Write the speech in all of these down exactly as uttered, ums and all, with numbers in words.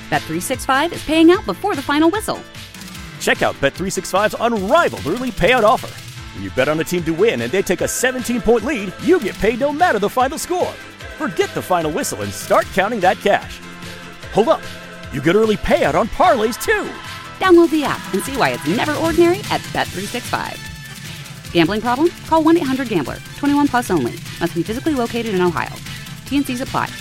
Bet three sixty-five is paying out before the final whistle. Check out Bet three sixty-five's unrivaled early payout offer. When you bet on a team to win and they take a seventeen-point lead, you get paid no matter the final score. Forget the final whistle and start counting that cash. Hold up. You get early payout on parlays, too. Download the app and see why it's never ordinary at Bet three sixty-five. Gambling problem? Call one eight hundred gambler. twenty-one plus only. Must be physically located in Ohio. T N Cs apply.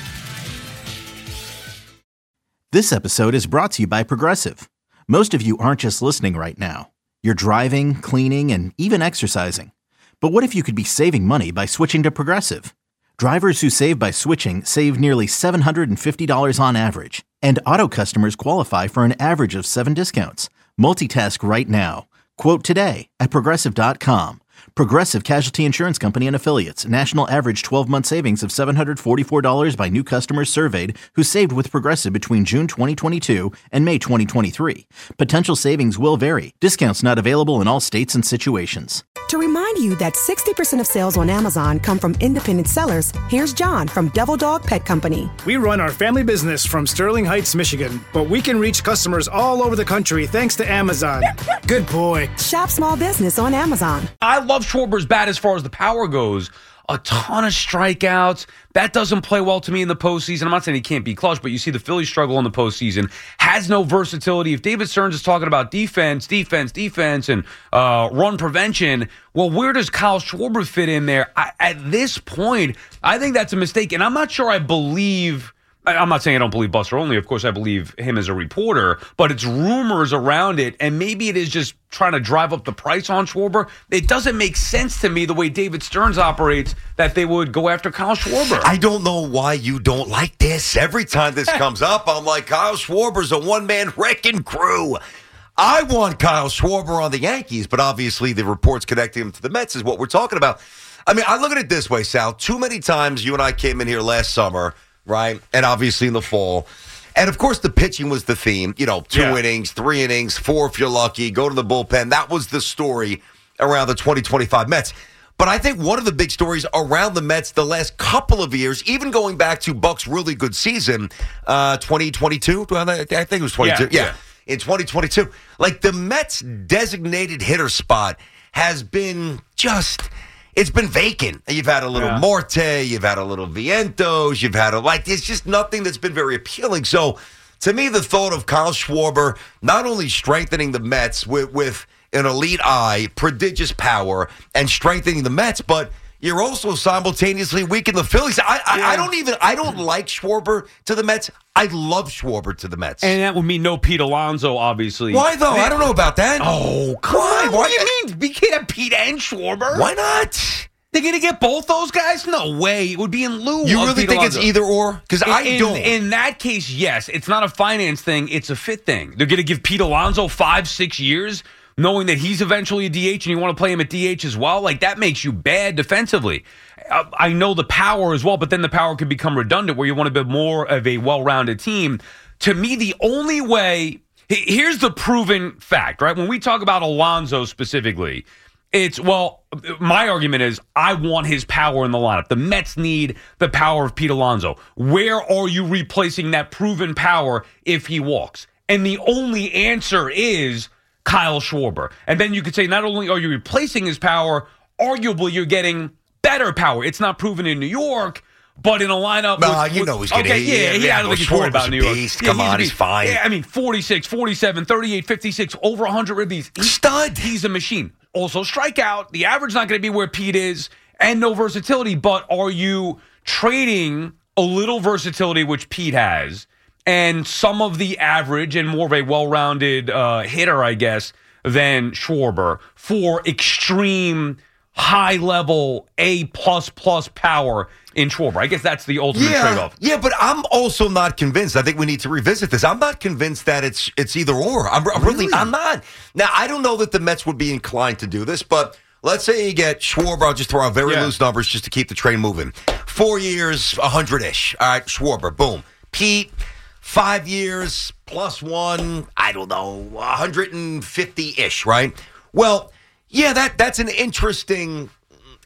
This episode is brought to you by Progressive. Most of you aren't just listening right now. You're driving, cleaning, and even exercising. But what if you could be saving money by switching to Progressive? Drivers who save by switching save nearly seven hundred fifty dollars on average. And auto customers qualify for an average of seven discounts. Multitask right now. Quote today at Progressive dot com. Progressive Casualty Insurance Company and Affiliates. National average twelve-month savings of seven hundred forty-four dollars by new customers surveyed who saved with Progressive between June twenty twenty-two and May twenty twenty-three. Potential savings will vary. Discounts not available in all states and situations. To remind you that sixty percent of sales on Amazon come from independent sellers, here's John from Devil Dog Pet Company. We run our family business from Sterling Heights, Michigan, but we can reach customers all over the country thanks to Amazon. Good boy. Shop small business on Amazon. I love Schwarber's bat as far as the power goes. A ton of strikeouts. That doesn't play well to me in the postseason. I'm not saying he can't be clutch, but you see the Phillies struggle in the postseason. Has no versatility. If David Stearns is talking about defense, defense, defense, and uh, run prevention, well, where does Kyle Schwarber fit in there? I, at this point, I think that's a mistake, and I'm not sure I believe... I'm not saying I don't believe Buster Olney. Of course, I believe him as a reporter, but it's rumors around it, and maybe it is just trying to drive up the price on Schwarber. It doesn't make sense to me the way David Stearns operates that they would go after Kyle Schwarber. I don't know why you don't like this. Every time this comes up, I'm like, Kyle Schwarber's a one-man wrecking crew. I want Kyle Schwarber on the Yankees, but obviously the reports connecting him to the Mets is what we're talking about. I mean, I look at it this way, Sal. Too many times you and I came in here last summer, right? And obviously in the fall. And, of course, the pitching was the theme. You know, two yeah. innings, three innings, four if you're lucky, go to the bullpen. That was the story around the twenty twenty-five Mets. But I think one of the big stories around the Mets the last couple of years, even going back to Buck's really good season, uh, twenty twenty-two, I think it was twenty-two. Yeah, yeah. yeah. In twenty twenty-two. Like, the Mets' designated hitter spot has been just... It's been vacant. You've had a little yeah. Marte, you've had a little Vientos, you've had a, like, it's just nothing that's been very appealing. So, to me, the thought of Kyle Schwarber not only strengthening the Mets with, with an elite eye, prodigious power, and strengthening the Mets, but you're also simultaneously weakening the Phillies. I, I, yeah. I don't even, I don't like Schwarber to the Mets. I love Schwarber to the Mets. And that would mean no Pete Alonso, obviously. Why, though? I don't know about that. Oh, come Why? on. Why? What do you mean? We can't have Pete and Schwarber? Why not? They're going to get both those guys? No way. It would be in lieu You of really Pete think Alonso. it's either or? Because I in, don't. In that case, yes. It's not a finance thing. It's a fit thing. They're going to give Pete Alonso five, six years, knowing that he's eventually a D H and you want to play him at D H as well. Like, that makes you bad defensively. Uh, I know the power as well, but then the power could become redundant where you want a bit more of a well-rounded team. To me, the only way... Here's the proven fact, right? When we talk about Alonso specifically... It's, well, my argument is I want his power in the lineup. The Mets need the power of Pete Alonso. Where are you replacing that proven power if he walks? And the only answer is Kyle Schwarber. And then you could say not only are you replacing his power, arguably you're getting better power. It's not proven in New York, but in a lineup... Nah, with, you with, know he's going to... Okay, yeah, yeah, yeah, I don't think he's worried about New York. Beast. Yeah, Come on, he's fine. Yeah, I mean, forty-six, forty-seven, thirty-eight, fifty-six, over one hundred ribbies. Stud. He's a machine. Also, strikeout. The average not going to be where Pete is, and no versatility. But are you trading a little versatility, which Pete has, and some of the average and more of a well-rounded uh, hitter, I guess, than Schwarber for extreme, high-level, A-plus-plus power in Schwarber? I guess that's the ultimate yeah, trade-off. Yeah, but I'm also not convinced. I think we need to revisit this. I'm not convinced that it's it's either or. I'm, I'm really, Really? I'm not. Now, I don't know that the Mets would be inclined to do this, but let's say you get Schwarber. I'll just throw out very Yeah. loose numbers just to keep the train moving. Four years, one hundred-ish. All right, Schwarber, boom. Pete, five years, plus one, I don't know, one hundred fifty-ish, right? Well, yeah, that that's an interesting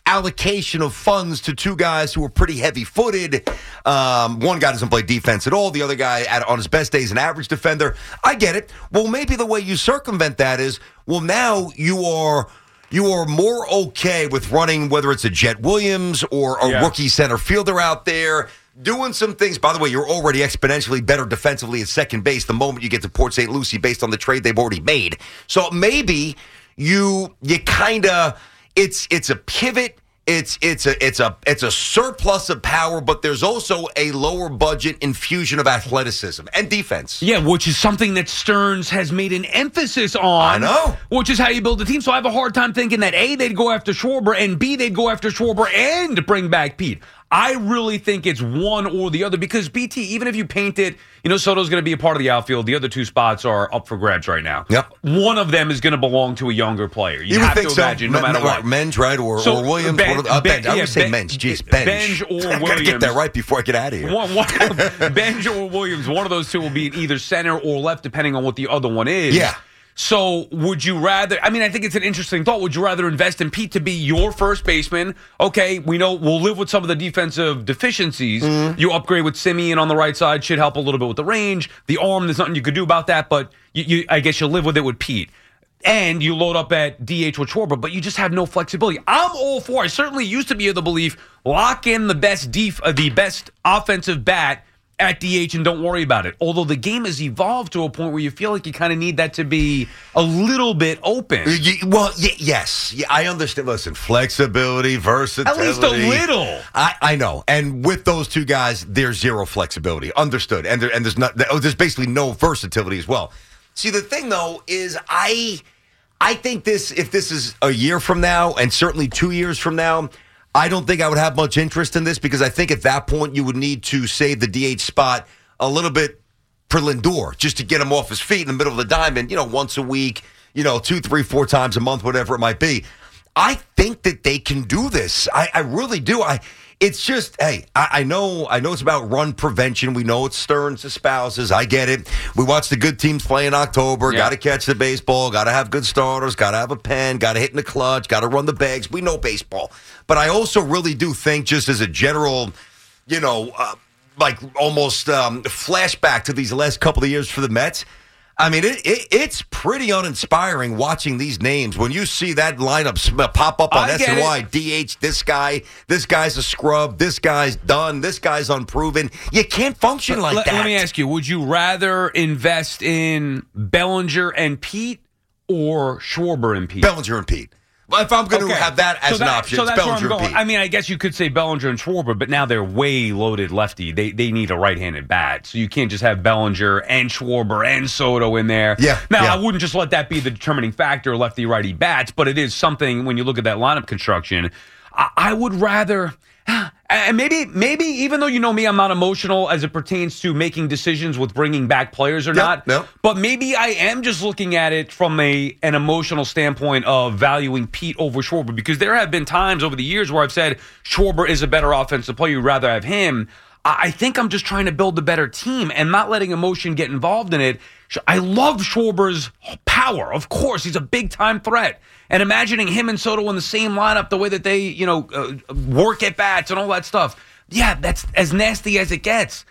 allocation of funds to two guys who are pretty heavy-footed. Um, one guy doesn't play defense at all. The other guy, at, on his best day, is an average defender. I get it. Well, maybe the way you circumvent that is, well, now you are you are more okay with running, whether it's a Jet Williams or a yeah. rookie center fielder out there, doing some things. By the way, you're already exponentially better defensively at second base the moment you get to Port Saint Lucie based on the trade they've already made. So maybe you you kind of it's it's a pivot. It's it's a it's a it's a surplus of power, but there's also a lower budget infusion of athleticism and defense. Yeah, which is something that Stearns has made an emphasis on. I know. Which is how you build a team. So I have a hard time thinking that A, they'd go after Schwarber, and B, they'd go after Schwarber and bring back Pete. I really think it's one or the other because B T, even if you paint it, you know, Soto's going to be a part of the outfield. The other two spots are up for grabs right now. Yep. One of them is going to belong to a younger player. You, You have would think to so. imagine, no Men- matter what. Menj, right, or, So, or Williams. Ben- one of the- uh, Ben- Benj. I yeah, would say Ben- Menj. Jeez, Benj. Benj or I gotta Williams. get that right before I get out of here. One, one, Benj or Williams, one of those two will be in either center or left, depending on what the other one is. Yeah. So would you rather, I mean, I think it's an interesting thought. Would you rather invest in Pete to be your first baseman? Okay, we know we'll live with some of the defensive deficiencies. Mm-hmm. You upgrade with Simeon on the right side, should help a little bit with the range. The arm, there's nothing you could do about that, but you, you, I guess you'll live with it with Pete. And you load up at D H with Schwarber, but you just have no flexibility. I'm all for, I certainly used to be of the belief, lock in the best def, uh, the best offensive bat at D H and don't worry about it. Although the game has evolved to a point where you feel like you kind of need that to be a little bit open. You, well, y- yes. Yeah, I understand. Listen, flexibility, versatility. At least a little. I, I know. And with those two guys, there's zero flexibility. Understood. And there, and there's not. Oh, there's basically no versatility as well. See, the thing though is, I, I think this. If this is a year from now, and certainly two years from now, I don't think I would have much interest in this because I think at that point you would need to save the D H spot a little bit for Lindor just to get him off his feet in the middle of the diamond, you know, once a week, you know, two, three, four times a month, whatever it might be. I think that they can do this. I, I really do. I. It's just, hey, I, I know I know it's about run prevention. We know it's Stearns espouses. I get it. We watch the good teams play in October. Yeah. Got to catch the baseball. Got to have good starters. Got to have a pen. Got to hit in the clutch. Got to run the bags. We know baseball. But I also really do think just as a general, you know, uh, like almost um, flashback to these last couple of years for the Mets, I mean, it, it, it's pretty uninspiring watching these names. When you see that lineup pop up on I S get N Y, it. D H, this guy, this guy's a scrub, this guy's done, this guy's unproven. You can't function like let, that. Let me ask you, would you rather invest in Bellinger and Pete or Schwarber and Pete? Bellinger and Pete. Well, if I'm going to Okay. have that as So an that- option, so it's that's where I'm Bellinger and going. Pete. I mean, I guess you could say Bellinger and Schwarber, but now they're way loaded lefty. They they need a right-handed bat, so you can't just have Bellinger and Schwarber and Soto in there. Yeah, Now, yeah. I wouldn't just let that be the determining factor, lefty-righty bats, but it is something when you look at that lineup construction. I, I would rather. And maybe, maybe even though you know me, I'm not emotional as it pertains to making decisions with bringing back players or Yep, not. yep. But maybe I am just looking at it from a an emotional standpoint of valuing Pete over Schwarber, because there have been times over the years where I've said Schwarber is a better offensive player. You'd rather have him. I I think I'm just trying to build a better team and not letting emotion get involved in it. I love Schwarber's power. Of course, he's a big-time threat. And imagining him and Soto in the same lineup, the way that they, you know, uh, work at bats and all that stuff, yeah, that's as nasty as it gets.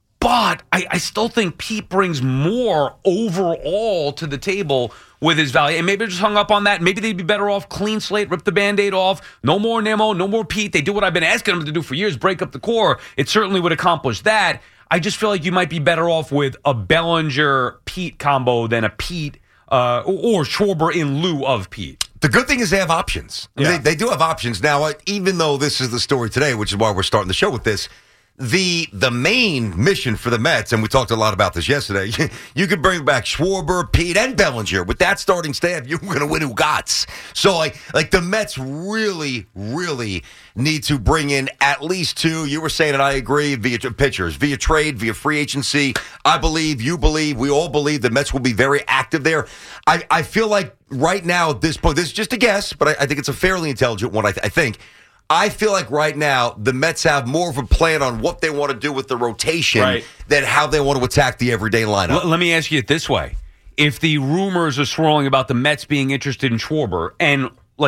But I, I still think Pete brings more overall to the table with his value. And maybe they're just hung up on that. Maybe they'd be better off clean slate, rip the Band-Aid off. No more Nemo, no more Pete. They do what I've been asking them to do for years, break up the core. It certainly would accomplish that. I just feel like you might be better off with a Bellinger-Pete combo than a Pete uh, or Schwarber in lieu of Pete. The good thing is they have options. I mean, Yeah. They, they do have options. Now, uh, even though this is the story today, which is why we're starting the show with this, the the main mission for the Mets, and we talked a lot about this yesterday, you could bring back Schwarber, Pete, and Bellinger. With that starting staff, you're going to win Ugats. So, like, like the Mets really, really need to bring in at least two. You were saying, and I agree, via pitchers, via trade, via free agency. I believe, you believe, we all believe the Mets will be very active there. I, I feel like right now at this point, this is just a guess, but I, I think it's a fairly intelligent one, I, th- I think. I feel like right now the Mets have more of a plan on what they want to do with the rotation Right. than how they want to attack the everyday lineup. L- let me ask you it this way. If the rumors are swirling about the Mets being interested in Schwarber, and like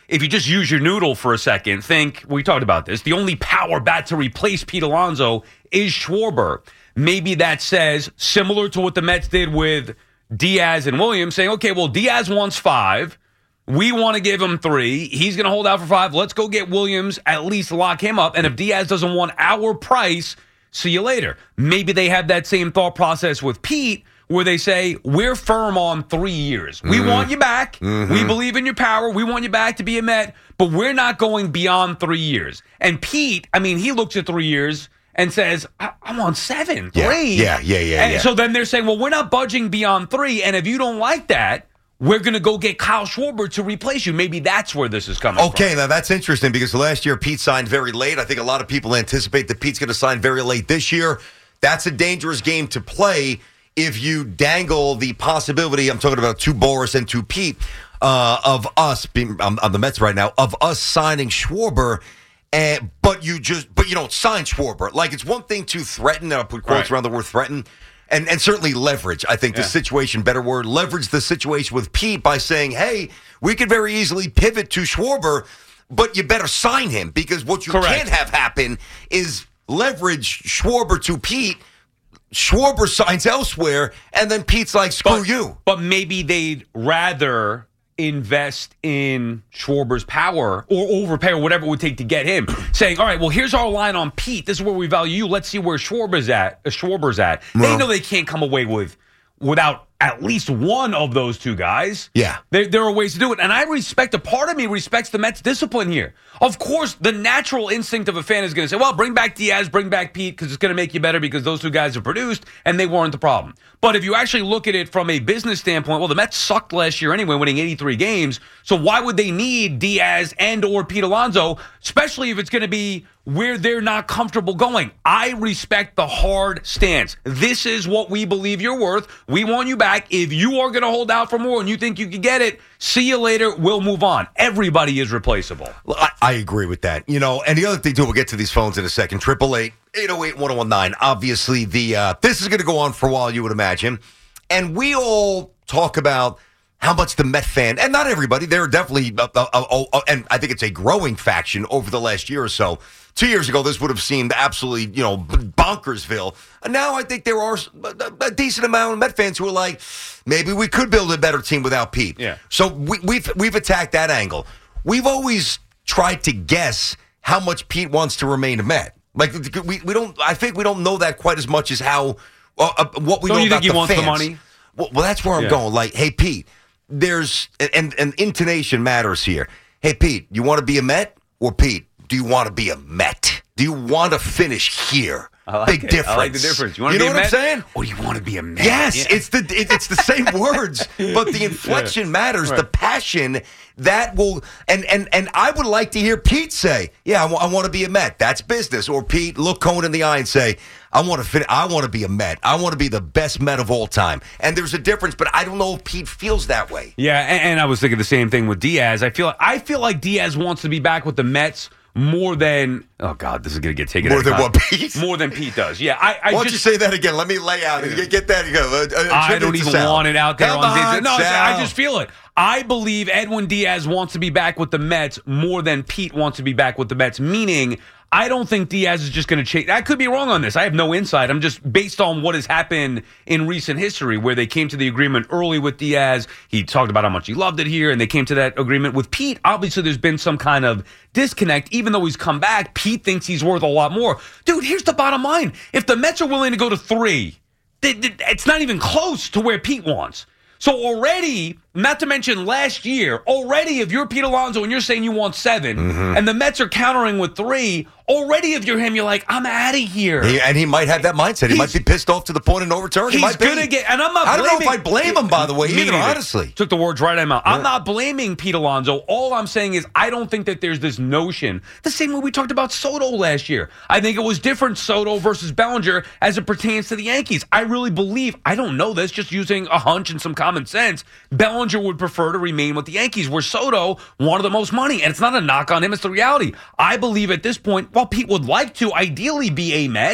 if you just use your noodle for a second, think, we talked about this, the only power bat to replace Pete Alonso is Schwarber. Maybe that says, similar to what the Mets did with Diaz and Williams, saying, okay, well, Diaz wants five. We want to give him three. He's going to hold out for five. Let's go get Williams, at least lock him up. And if Diaz doesn't want our price, see you later. Maybe they have that same thought process with Pete, where they say, we're firm on three years. We mm-hmm. want you back. Mm-hmm. We believe in your power. We want you back to be a Met, but we're not going beyond three years. And Pete, I mean, he looks at three years and says, I- I'm on seven, yeah, three. Yeah, yeah, yeah. And yeah. so then they're saying, well, we're not budging beyond three. And if you don't like that, we're going to go get Kyle Schwarber to replace you. Maybe that's where this is coming okay, from. Okay, now that's interesting because last year Pete signed very late. I think a lot of people anticipate that Pete's going to sign very late this year. That's a dangerous game to play if you dangle the possibility, I'm talking about to Boris and to Pete, uh, of us being on, on the Mets right now, of us signing Schwarber, and but you just but you don't sign Schwarber. Like, it's one thing to threaten, and I'll put quotes right. around the word threaten, and, and certainly leverage. I think yeah. the situation, better word, leverage the situation with Pete by saying, hey, we could very easily pivot to Schwarber, but you better sign him, because what you Correct. can't have happen is leverage Schwarber to Pete. Schwarber signs elsewhere, and then Pete's like, screw but, you. But maybe they'd rather invest in Schwarber's power or overpay or whatever it would take to get him. Saying, all right, well, here's our line on Pete. This is where we value you. Let's see where Schwarber's at. Uh, Schwarber's at. Well, they know they can't come away with without at least one of those two guys. Yeah. There, there are ways to do it. And I respect, a part of me respects the Mets' discipline here. Of course, the natural instinct of a fan is going to say, well, bring back Diaz, bring back Pete, because it's going to make you better because those two guys have produced, and they weren't the problem. But if you actually look at it from a business standpoint, well, the Mets sucked last year anyway, winning eighty-three games. So why would they need Diaz and or Pete Alonso, especially if it's going to be where they're not comfortable going? I respect the hard stance. This is what we believe you're worth. We want you back. If you are going to hold out for more and you think you can get it, see you later. We'll move on. Everybody is replaceable. I, I agree with that. You know, and the other thing, too, we'll get to these phones in a second. triple eight, eight oh eight, one oh one nine. Obviously, the uh, this is going to go on for a while, you would imagine. And we all talk about how much the Met fan, and not everybody, there are definitely, uh, uh, uh, uh, and I think it's a growing faction over the last year or so. Two years ago, this would have seemed absolutely, you know, bonkersville. And now I think there are a decent amount of Met fans who are like, maybe we could build a better team without Pete. Yeah. So we, we've we've attacked that angle. We've always tried to guess how much Pete wants to remain a Met. Like, we, we don't, I think we don't know that quite as much as how, uh, what we don't know you about think he the wants fans. the money? Well, well, that's where I'm Yeah. going. Like, hey, Pete, there's, and, and intonation matters here. Hey, Pete, you want to be a Met? Or Pete, do you want to be a Met? Do you want to finish here? I like Big it. difference. I like the difference. You want to know be a what Met? I'm saying? Or do you want to be a Met? Yes, Yeah. it's the it, it's the same words, but the inflection Yeah. matters. Right. The passion that will, and and and I would like to hear Pete say, "Yeah, I, w- I want to be a Met. That's business." Or Pete look Cohen in the eye and say, "I want to fin- I want to be a Met. I want to be the best Met of all time." And there's a difference, but I don't know if Pete feels that way. Yeah, and, and I was thinking the same thing with Diaz. I feel like, I feel like Diaz wants to be back with the Mets more than, oh God, this is going to get taken More out of than context. what Pete? More than Pete does. Yeah, I, I Why don't just you say that again? Let me lay out. Yeah. Get that. Go. Uh, uh, I don't even want it out there Come on on, Disney. No, Sal. I just feel it. I believe Edwin Diaz wants to be back with the Mets more than Pete wants to be back with the Mets, meaning I don't think Diaz is just going to change. I could be wrong on this. I have no insight. I'm just based on what has happened in recent history where they came to the agreement early with Diaz. He talked about how much he loved it here, and they came to that agreement with Pete. Obviously, there's been some kind of disconnect. Even though he's come back, Pete thinks he's worth a lot more. Dude, here's the bottom line. If the Mets are willing to go to three, it's not even close to where Pete wants. So already, not to mention last year, already if you're Pete Alonso and you're saying you want seven, mm-hmm. and the Mets are countering with three, already if you're him, you're like, I'm out of here. He, and he might have that mindset. He He's, might be pissed off to the point of no return. He he's might be. gonna get, and I'm not. I don't blaming, know if I blame him, by the way, Me either. neither. Honestly, took the words right out of my mouth. Yeah. I'm not blaming Pete Alonso. All I'm saying is I don't think that there's this notion. The same way we talked about Soto last year. I think it was different Soto versus Bellinger as it pertains to the Yankees. I really believe. I don't know this. Just using a hunch and some common sense. Bellinger would prefer to remain with the Yankees, where Soto wanted the most money. And it's not a knock on him. It's the reality. I believe at this point, while Pete would like to ideally be a Met,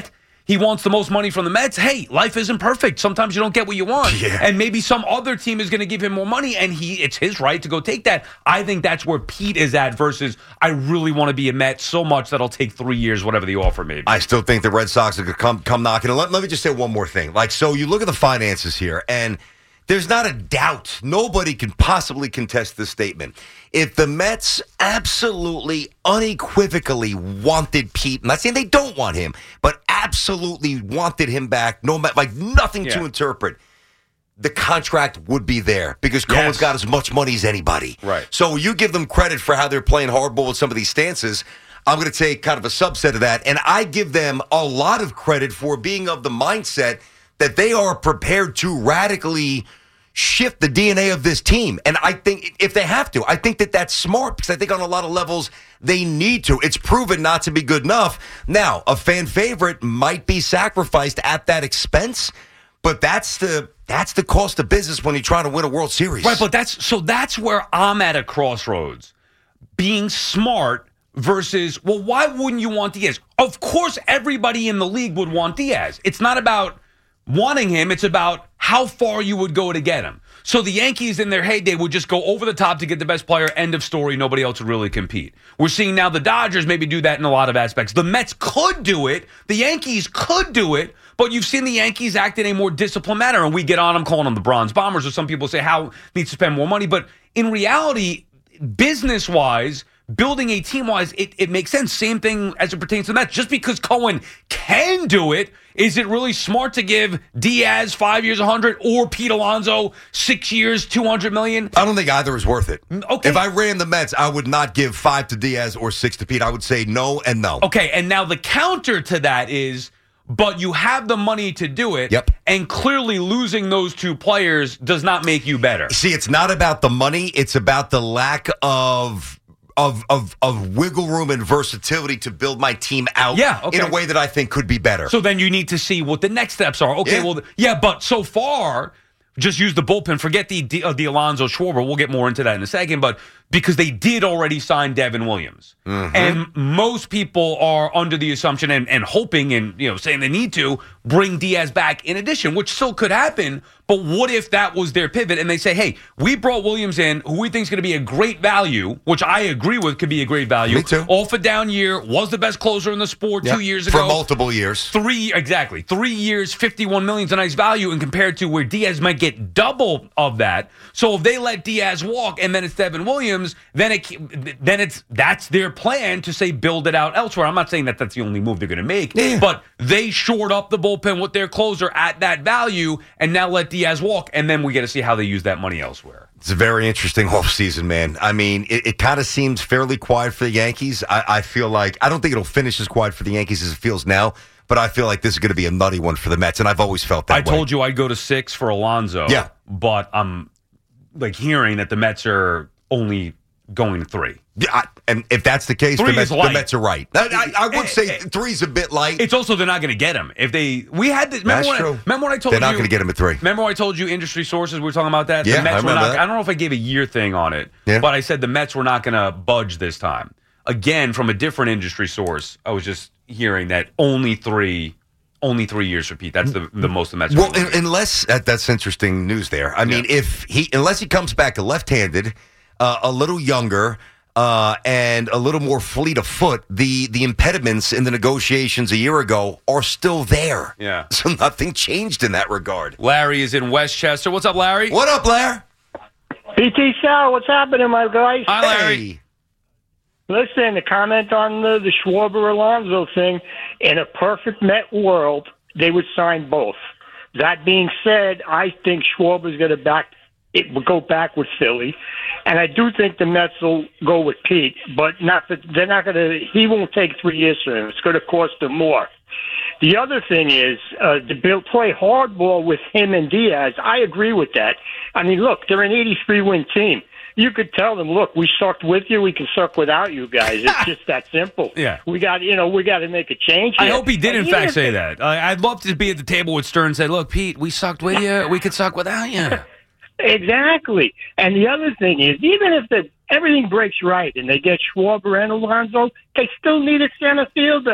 he wants the most money from the Mets. Hey, life isn't perfect. Sometimes you don't get what you want. Yeah. And maybe some other team is going to give him more money, and he it's his right to go take that. I think that's where Pete is at versus I really want to be a Met so much that I'll take three years, whatever the offer may be. I still think the Red Sox are going to come, come knocking. And let, let me just say one more thing. Like, so you look at the finances here, and there's not a doubt. Nobody can possibly contest this statement. If the Mets absolutely, unequivocally wanted Pete, I'm not saying they don't want him, but absolutely wanted him back, no matter, like nothing Yeah. to interpret, the contract would be there because Yes. Cohen's got as much money as anybody. Right. So you give them credit for how they're playing hardball with some of these stances. I'm going to take kind of a subset of that, and I give them a lot of credit for being of the mindset that they are prepared to radically shift the D N A of this team. And I think if they have to, I think that that's smart because I think on a lot of levels they need to. It's proven not to be good enough. Now, a fan favorite might be sacrificed at that expense, but that's the that's the cost of business when you're trying to win a World Series. Right, but that's so that's where I'm at a crossroads. Being smart versus, well, why wouldn't you want Diaz? Of course, everybody in the league would want Diaz. It's not about wanting him. It's about how far you would go to get him. So the Yankees in their heyday would just go over the top to get the best player. End of story. Nobody else would really compete. We're seeing now the Dodgers maybe do that in a lot of aspects. The Mets could do it. The Yankees could do it. But you've seen the Yankees act in a more disciplined manner. And we get on them calling them the Bronze Bombers, or some people say Howe needs to spend more money. But in reality, business-wise, building a team-wise, it, it makes sense. Same thing as it pertains to the Mets. Just because Cohen can do it, is it really smart to give Diaz five years, one hundred, or Pete Alonso six years, two hundred million? I don't think either is worth it. Okay. If I ran the Mets, I would not give five to Diaz or six to Pete. I would say no and no. Okay, and now the counter to that is, but you have the money to do it. Yep. And clearly losing those two players does not make you better. See, it's not about the money. It's about the lack of of of of wiggle room and versatility to build my team out Yeah, okay. in a way that I think could be better. So then you need to see what the next steps are. Okay, Yeah. well, yeah, but so far, just use the bullpen. Forget the the, uh, the Alonso Schwarber. We'll get more into that in a second. But because they did already sign Devin Williams, Mm-hmm. and most people are under the assumption and, and hoping and you know saying they need to bring Diaz back in addition, which still could happen. But what if that was their pivot and they say, hey, we brought Williams in, who we think is going to be a great value, which I agree with could be a great value. Me too. Off a down year, was the best closer in the sport Yep. two years For ago. multiple years. Three, exactly. Three years, fifty-one million is a nice value, and compared to where Diaz might get double of that. So if they let Diaz walk and then it's Devin Williams, then it, then it's that's their plan to say build it out elsewhere. I'm not saying that that's the only move they're going to make, Yeah. but they shored up the bullpen with their closer at that value, and now let Diaz walk, and then we get to see how they use that money elsewhere. It's a very interesting offseason, man. I mean, it, it kind of seems fairly quiet for the Yankees. I, I feel like, I don't think it'll finish as quiet for the Yankees as it feels now, but I feel like this is going to be a nutty one for the Mets, and I've always felt that I way. told you I'd go to six for Alonso, Yeah. but I'm like hearing that the Mets are only going to three. Yeah, I, and if that's the case, the Three Mets, is the light. Mets are right. I, I, I would say Eh, eh, three's a bit light. It's also they're not going to get him if they. We had this. Remember That's when, true. I, remember when I told They're you not going to get him at three. Remember when I told you industry sources we were talking about that? Yeah, the Mets I were remember not, that. I don't know if I gave a year thing on it, Yeah. but I said the Mets were not going to budge this time. Again, from a different industry source, I was just hearing that only three, only three years for Pete. That's the the most the Mets. are Well, gonna un- get. unless that, that's interesting news there. I mean, Yeah. if he unless he comes back left-handed, uh, a little younger, uh, and a little more fleet of foot, the the impediments in the negotiations a year ago are still there. Yeah. So nothing changed in that regard. Larry is in Westchester. What's up, Larry? What up, Blair? P T Sal, what's happening, my guys? Hi, Larry. Hey. Listen, the comment on the, the Schwarber Alonso thing, in a perfect Met world, they would sign both. That being said, I think Schwarber's going to back it will go back with Philly, and I do think the Mets will go with Pete, but not for, they're not going to. He won't take three years for him. It's going to cost him more. The other thing is uh, to build, play hardball with him and Diaz. I agree with that. I mean, look, they're an eighty-three win team. You could tell them, look, we sucked with you, we can suck without you guys. It's just that simple. Yeah. We got, you know, we got to make a change I here. hope he did, And in fact, even say if- that. I I'd love to be at the table with Stern and say, look, Pete, we sucked with you. We could suck without you. Exactly. And the other thing is, even if the, everything breaks right and they get Schwarber and Alonso, they still need a center fielder.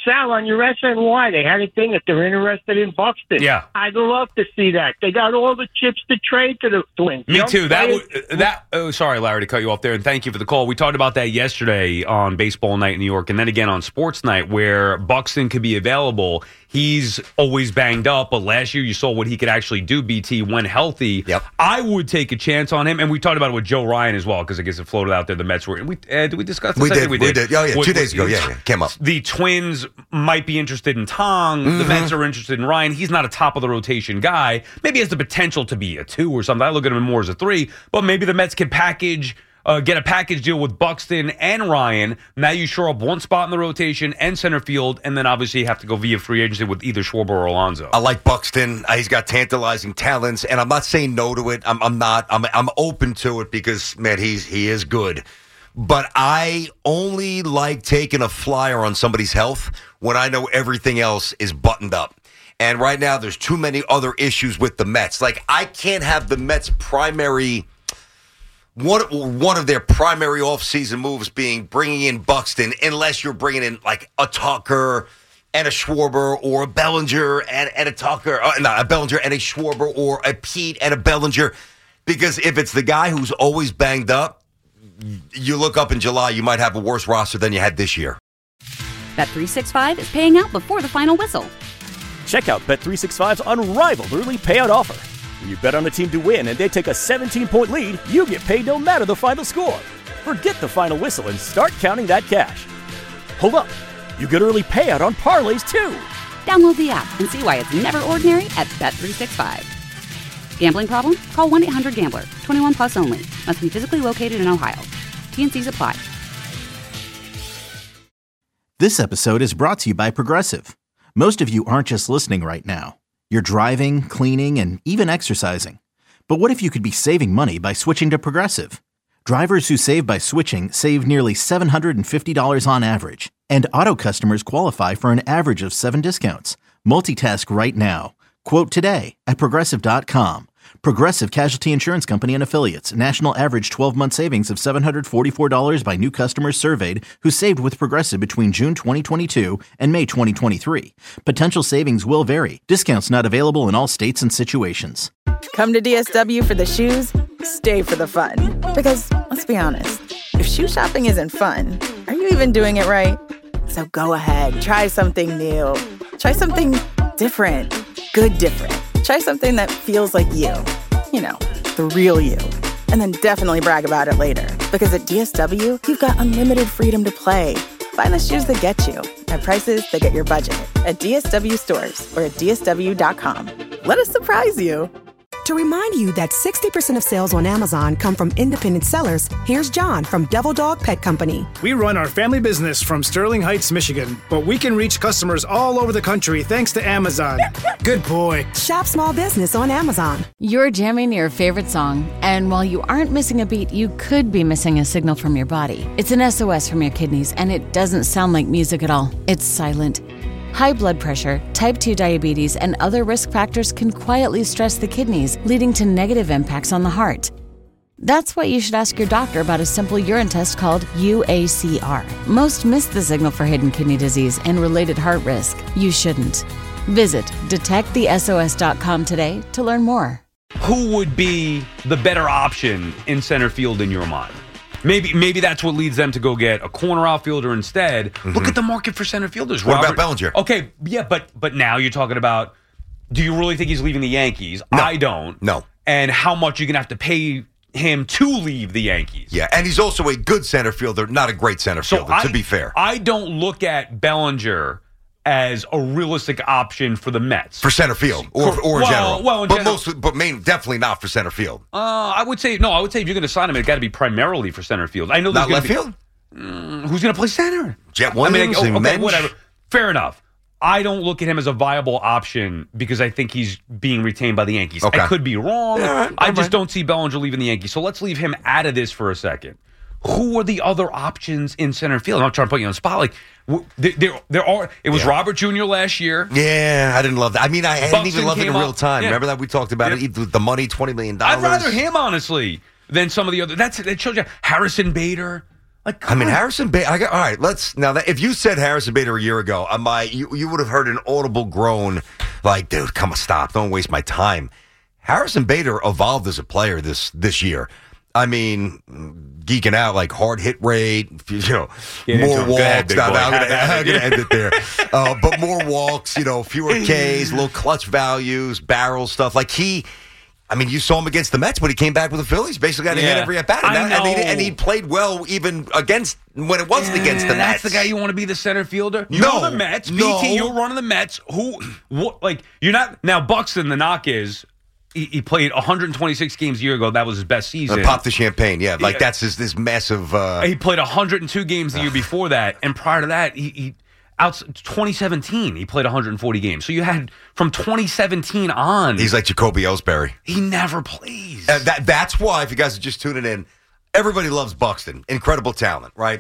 Sal, on your S N Y, they had a thing that they're interested in Buxton. Yeah. I'd love to see that. They got all the chips to trade to the Twins. Me Young too. That players- w- that. Oh, sorry, Larry, to cut you off there, and thank you for the call. We talked about that yesterday on Baseball Night in New York, and then again on Sports Night, where Buxton could be available. He's always banged up, but last year you saw what he could actually do, B T, when healthy. Yep. I would take a chance on him, and we talked about it with Joe Ryan as well, because I guess it floated out there. The Mets were. We, uh, did we discuss this? We I did, think we did. Oh, yeah, What- two days what- ago. Yeah, yeah, came up. The Twins might be interested in Tong. The Mm-hmm. Mets are interested in Ryan. He's not a top of the rotation guy. Maybe he has the potential to be a two or something. I look at him more as a three. But maybe the Mets can package, uh, get a package deal with Buxton and Ryan. Now you shore up one spot in the rotation and center field, and then obviously you have to go via free agency with either Schwarber or Alonso. I like Buxton. Uh, he's got tantalizing talents, and I'm not saying no to it. I'm, I'm not. I'm, I'm open to it because, man, he's he is good. But I only like taking a flyer on somebody's health when I know everything else is buttoned up. And right now, there's too many other issues with the Mets. Like, I can't have the Mets' primary, one, one of their primary offseason moves being bringing in Buxton, unless you're bringing in, like, a Tucker and a Schwarber, or a Bellinger and, and a Tucker, uh, no, a Bellinger and a Schwarber, or a Pete and a Bellinger. Because if it's the guy who's always banged up, you look up in July, you might have a worse roster than you had this year. Bet three sixty-five is paying out before the final whistle. Check out Bet three sixty-five's unrivaled early payout offer. When you bet on a team to win and they take a seventeen-point lead, you get paid no matter the final score. Forget the final whistle and start counting that cash. Hold up. You get early payout on parlays, too. Download the app and see why it's never ordinary at Bet three sixty-five. Gambling problem? Call one eight hundred gambler. twenty-one plus only. Must be physically located in Ohio. T N Cs apply. This episode is brought to you by Progressive. Most of you aren't just listening right now. You're driving, cleaning, and even exercising. But what if you could be saving money by switching to Progressive? Drivers who save by switching save nearly seven hundred fifty dollars on average. And auto customers qualify for an average of seven discounts. Multitask right now. Quote today at Progressive dot com. Progressive Casualty Insurance Company and Affiliates. National average twelve-month savings of seven hundred forty-four dollars by new customers surveyed who saved with Progressive between June twenty twenty-two and May twenty twenty-three. Potential savings will vary. Discounts not available in all states and situations. Come to D S W for the shoes, stay for the fun. Because, let's be honest, if shoe shopping isn't fun, are you even doing it right? So go ahead, try something new. Try something different. Good different. Try something that feels like you. You know, the real you. And then definitely brag about it later. Because at D S W, you've got unlimited freedom to play. Find the shoes that get you at prices that get your budget at D S W stores or at D S W dot com. Let us surprise you. To remind you that sixty percent of sales on Amazon come from independent sellers, here's John from Devil Dog Pet Company. We run our family business from Sterling Heights, Michigan, but we can reach customers all over the country thanks to Amazon. Good boy. Shop small business on Amazon. You're jamming to your favorite song, and while you aren't missing a beat, you could be missing a signal from your body. It's an S O S from your kidneys, and it doesn't sound like music at all. It's silent. High blood pressure, type two diabetes, and other risk factors can quietly stress the kidneys, leading to negative impacts on the heart. That's why you should ask your doctor about a simple urine test called U A C R. Most miss the signal for hidden kidney disease and related heart risk. You shouldn't. Visit detect the S O S dot com today to learn more. Who would be the better option in center field in your mind? Maybe maybe that's what leads them to go get a corner outfielder instead. Mm-hmm. Look at the market for center fielders. What Robert, about Bellinger? Okay, yeah, but but now you're talking about, do you really think he's leaving the Yankees? No. I don't. No. And how much you're going to have to pay him to leave the Yankees? Yeah, and he's also a good center fielder, not a great center So fielder, I, to be fair. I don't look at Bellinger as a realistic option for the Mets. For center field, or, For- or in well, general. well, in but general- mostly, but main, definitely not for center field. Uh, I would say, no, I would say if you're going to sign him, it's got to be primarily for center field. I know there's Not gonna left be, field? Mm, who's going to play center? Jet I mean, Williams like, and okay, Mensch? whatever. Fair enough. I don't look at him as a viable option because I think he's being retained by the Yankees. Okay. I could be wrong. Yeah, all right, I all just right. don't see Bellinger leaving the Yankees. So let's leave him out of this for a second. Who are the other options in center field? I'm not trying to put you on the spot. Like, w- there, there, there are. It was Yeah. Robert Junior last year. Yeah, I didn't love that. I mean, I, I didn't Buxton even love it in came real up. time. Yeah. Remember that we talked about Yeah. it? The money, twenty million dollars. I'd rather him, honestly, than some of the other. That's that shows you Harrison Bader. Like, I mean, on. Harrison Bader. I got, all right, let's now. That, if you said Harrison Bader a year ago, uh, my you, you would have heard an audible groan, like, "Dude, come on, stop! Don't waste my time." Harrison Bader evolved as a player this this year. I mean, geeking out like hard hit rate, you know, Get more into it. walks. Go ahead, big boy. I'm gonna, Have I'm at gonna it. end it there. Uh, but more walks, you know, fewer Ks, little clutch values, barrel stuff. Like he. I mean, you saw him against the Mets when he came back with the Phillies. Basically, got to Yeah. hit every at bat, and, I that- and, he, know. and he played well even against when it wasn't Yeah, against the Mets. That's the guy you want to be the center fielder. You No. know the Mets, No. B T. You're running the Mets. Who, what? Like you're not now. Buxton. The knock is he, he played one hundred twenty-six games a year ago. That was his best season. Uh, pop the champagne, yeah. Like Yeah. that's his, this massive. Uh, He played one hundred two games the year before that, and prior to that, he. he Out twenty seventeen, he played one hundred forty games. So you had from twenty seventeen on. he's like Jacoby Ellsbury. He never plays. Uh, that that's why, if you guys are just tuning in, everybody loves Buxton. Incredible talent, right?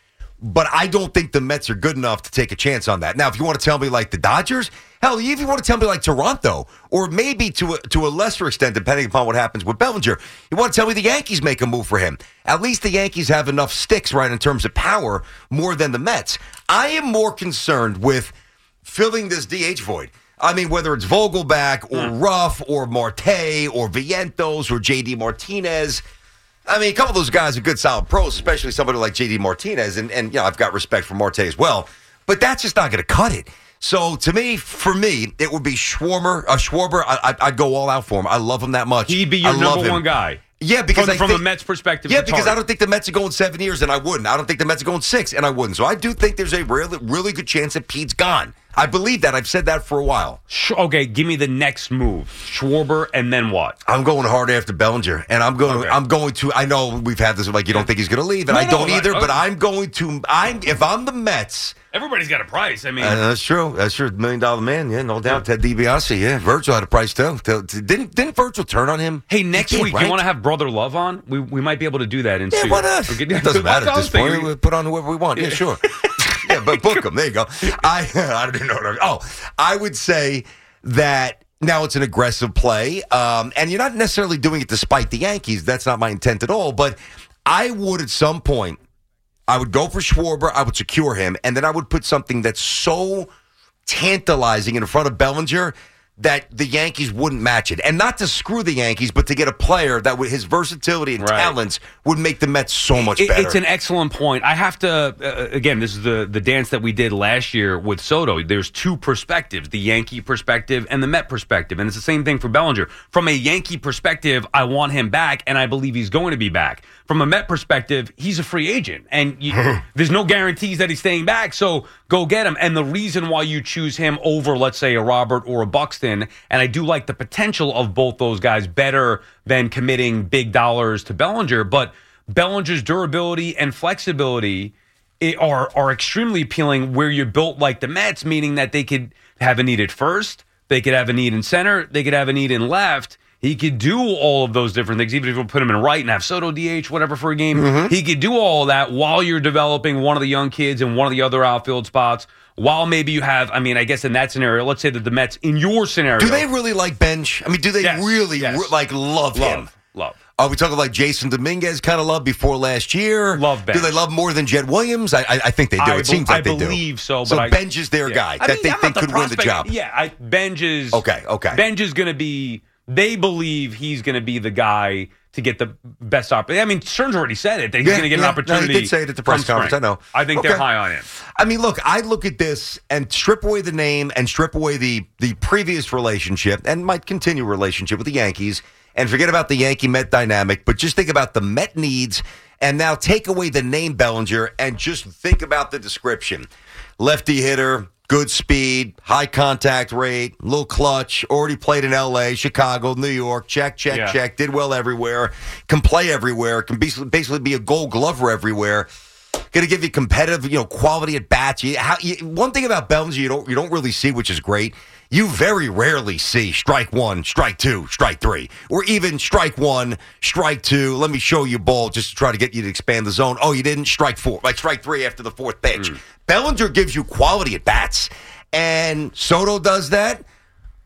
But I don't think the Mets are good enough to take a chance on that. Now, if you want to tell me like the Dodgers, hell, if you want to tell me like Toronto, or maybe to a, to a lesser extent, depending upon what happens with Bellinger, you want to tell me the Yankees make a move for him. At least the Yankees have enough sticks, right, in terms of power, more than the Mets. I am more concerned with filling this D H void. I mean, whether it's Vogelback or Ruff or Marte or Vientos or J D Martinez. I mean, a couple of those guys are good, solid pros, especially somebody like J D Martinez. And, and you know, I've got respect for Marte as well. But that's just not going to cut it. So, to me, for me, it would be Schwarber. Uh, Schwarber, I, I, I'd go all out for him. I love him that much. He'd be your I love number him. one guy. Yeah, because from, I from think, a Mets perspective. Yeah, it's because hard. I don't think the Mets are going seven years, and I wouldn't. I don't think the Mets are going six, and I wouldn't. So I do think there's a really, really good chance that Pete's gone. I believe that. I've said that for a while. Sh- Okay, give me the next move. Schwarber, and then what? I'm going hard after Bellinger, and I'm going. Okay. I'm going to. I know we've had this. Like you don't think he's going to leave, and No, I no, don't I- either. I- but I'm going to. I'm if I'm the Mets. Everybody's got a price. I mean, Uh, that's true. That's true. Million dollar man. Yeah, no doubt. Ted DiBiase. Yeah, Virgil had a price too. T- t- Didn't Didn't Virgil turn on him? hey, next He did, week right? you want to have Brother Love on? We we might be able to do that in Yeah, studio. why not? Okay, It doesn't matter at I this was thinking- point. We put on whoever we want. Yeah, sure. Yeah, but book them. There you go. I I didn't know. What I was, oh, I would say that now it's an aggressive play, um, and you're not necessarily doing it despite the Yankees. That's not my intent at all. But I would at some point, I would go for Schwarber. I would secure him, and then I would put something that's so tantalizing in front of Bellinger that the Yankees wouldn't match it. And not to screw the Yankees, but to get a player that with his versatility and Right. talents would make the Mets so much It- better. It's an excellent point. I have to, uh, again, this is the, the dance that we did last year with Soto. There's two perspectives, the Yankee perspective and the Met perspective. And it's the same thing for Bellinger. From a Yankee perspective, I want him back, and I believe he's going to be back. From a Met perspective, he's a free agent, and you, there's no guarantees that he's staying back, so go get him. And the reason why you choose him over, let's say, a Robert or a Buxton, and I do like the potential of both those guys better than committing big dollars to Bellinger, but Bellinger's durability and flexibility it are are extremely appealing where you're built like the Mets, meaning that they could have a need at first, they could have a need in center, they could have a need in left. He could do all of those different things, even if you put him in right and have Soto D H, whatever, for a game. Mm-hmm. He could do all of that while you're developing one of the young kids in one of the other outfield spots, while maybe you have, I mean, I guess in that scenario, let's say that the Mets, in your scenario. Do they really like Bench? I mean, do they Yes, really yes. re- like love, him? Love, love. Are we talking like Jason Dominguez kind of love before last year? Love Bench. Do they love more than Jed Williams? I, I, I think they do. I it seems be- like I they do. believe so, but So I- Bench is their Yeah. guy I that mean, they I'm think not could win the prospect- job. Yeah, I, Benj is Okay, okay. Benj is going to be. They believe he's going to be the guy to get the best opportunity. I mean, Stearns already said it that he's Yeah, going to get yeah. an opportunity. No, he did say it at the press from conference. spring. I know. I think Okay. they're high on him. I mean, look, I look at this and strip away the name and strip away the the previous relationship and might continue relationship with the Yankees and forget about the Yankee-Met dynamic, but just think about the Met needs and now take away the name Bellinger and just think about the description. Lefty hitter, good speed, high contact rate, little clutch, already played in L A, Chicago, New York, check, check, Yeah. check, did well everywhere, can play everywhere, can basically, basically be a gold glover everywhere. Going to give you competitive, you know, quality at bats. You, how, you, one thing about Bellinger you don't you don't really see, which is great. You very rarely see strike one, strike two, strike three, or even strike one, strike two. Let me show you ball just to try to get you to expand the zone. Oh, you didn't strike four, like strike three after the fourth pitch. Mm. Bellinger gives you quality at bats, and Soto does that.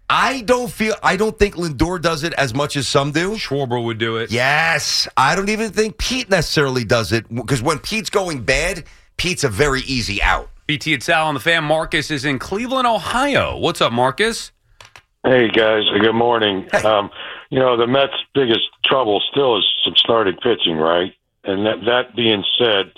I don't feel. I don't think Lindor does it as much as some do. Schwarber would do it. Yes, I don't even think Pete necessarily does it because when Pete's going bad, Pete's a very easy out. B T and Sal on the Fan. Marcus is in Cleveland, Ohio. What's up, Marcus? Hey, guys. Good morning. Hey. Um, you know, the Mets' biggest trouble still is some starting pitching, right? And that, that being said,